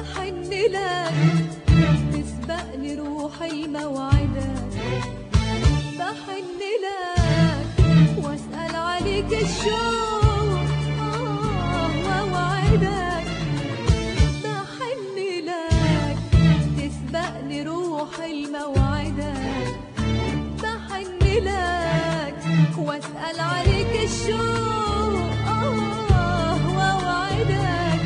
بحن لك تسبقني روحي موعدك، بحن لك واسأل عليك الشوق ووعدك، بحن لك تسبقني روحي موعدك، بحن لك واسأل عليك الشوق ووعدك،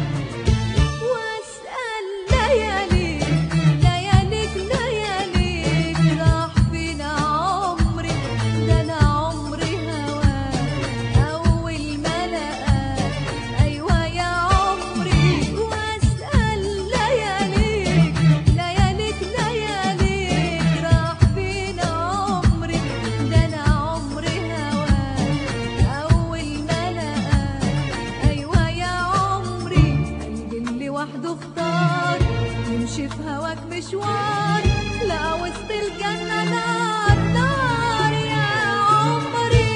واسأل لياليك لياليك لياليك راح فينا عمري، ده انا عمري هواك اول ما لقاك، ايوه يا عمري، واسأل لياليك لياليك لياليك راح فينا عمري، ده انا عمري هواك اول ما لقاك، ايوه يا عمري، قلبي اللي وحده اختار يمشي في هواك مشوار، لا وسط الجنة نار نار يا عمري.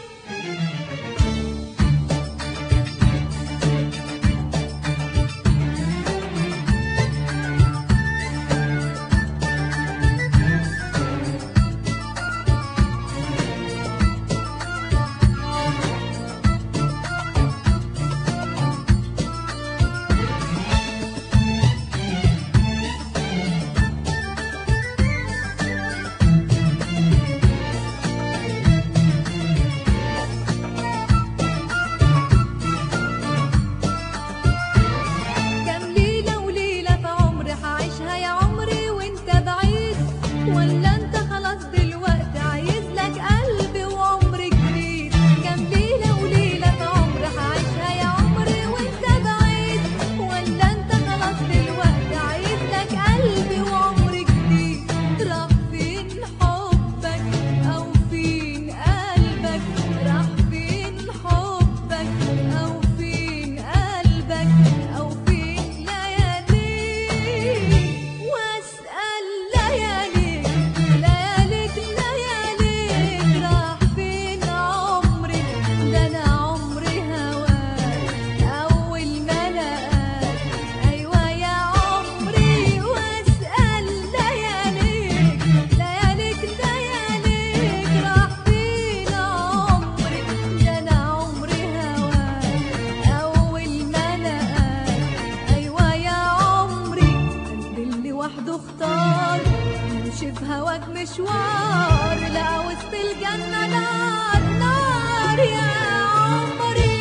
كم ليلة وليلة في عمري هعيشها يا عمري وانت بعيد، ولا انت خلاص دلوقتي عايز لك قلبي وعمر جديد، كم ليلة وليلة في عمري هعيشها يا عمري وانت بعيد، ولا انت خلاص دلوقتي عايز لك قلبي وعمر جديد، راح فين حبك او فين قلبك، راح فين حبك او فين قلبك او فين لياليك، واسأل لياليك لياليك لياليك راح فين عمري، ده انا عمري هواك اول ما لقاك، ايوه يا عمري، واسأل لياليك لياليك لياليك راح فين عمري، ده انا عمري هواك اول ما لقاك، ايوه يا عمري، قلبي اللي وحده اختار يمشي في هواك مشوار، لا وسط الجنة نار نار يا عمري.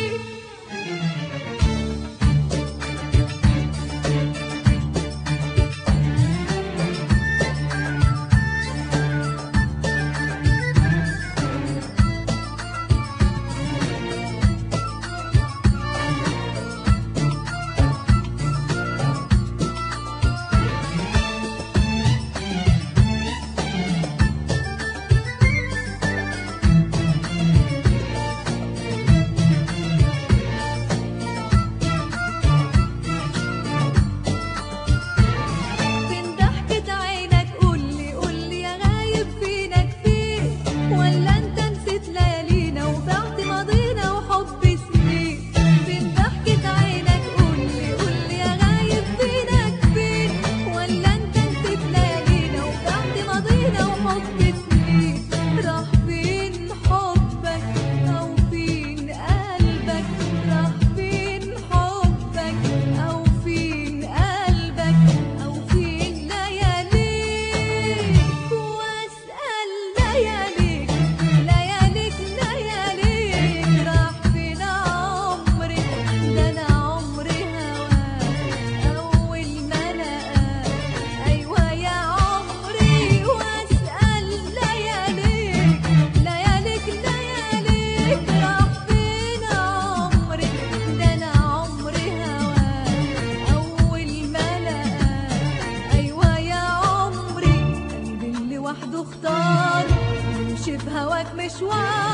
فين ضحكة عينك قولي قولي يا غايب فينك فين، ولا انت نسيت ليالينا وبعت ماضينا وحب سنين، فين ضحكة عينك قولي قولي يا غايب فينك فين، ولا انت نسيت ليالينا وبعت ماضينا وحب سنين، راح فين حبك او فين قلبك، راح فين حبك او فين قلبك او فين لياليك، واسأل لياليك لياليك لياليك راح فين عمري، ده انا عمري هواك اول ما لقاك، ايوه يا عمري، واسأل لياليك لياليك لياليك راح فين عمري، ده انا عمري هواك اول ما لقاك، ايوه يا عمري، قلبي اللي وحده اختار يمشي في هواك مشوار.